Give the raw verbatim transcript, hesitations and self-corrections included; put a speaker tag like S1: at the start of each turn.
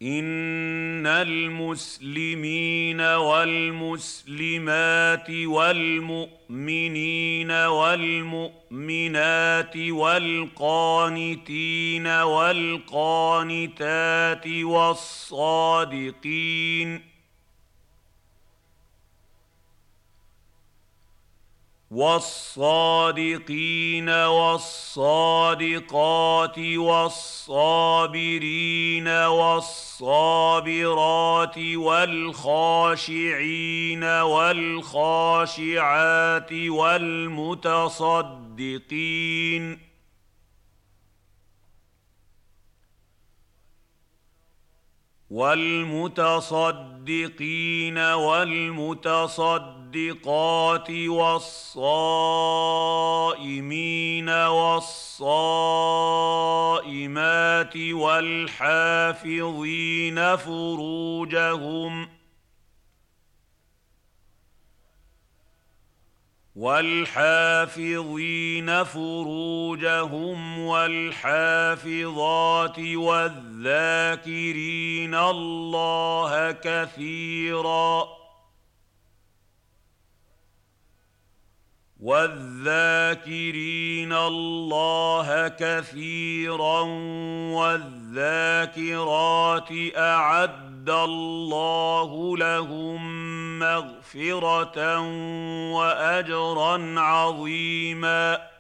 S1: إن المسلمين والمسلمات والمؤمنين والمؤمنات والقانتين والقانتات والصادقين والصادقين والصادقات والصابرين والصابرات والخاشعين والخاشعات والمتصدقين والمتصدقين والمتصدقات والصائمين والصائمات والحافظين فروجهم والحافظين فروجهم والحافظات والذاكرين الله كثيرا والذاكرين الله كثيرا والذاكرات أعد الله لهم مغفرة وأجرا عظيما.